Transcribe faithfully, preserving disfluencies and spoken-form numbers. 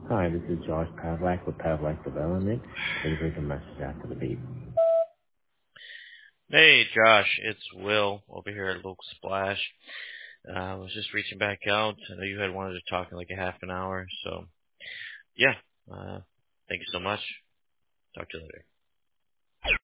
Hi, this is Josh Pavlak with Pavlak Development. Please leave a message after the beep. Hey, Josh, it's Will over here at Local Splash. Uh, I was just reaching back out. I know you had wanted to talk in like a half an hour, so yeah. Uh, thank you so much. Talk to you later.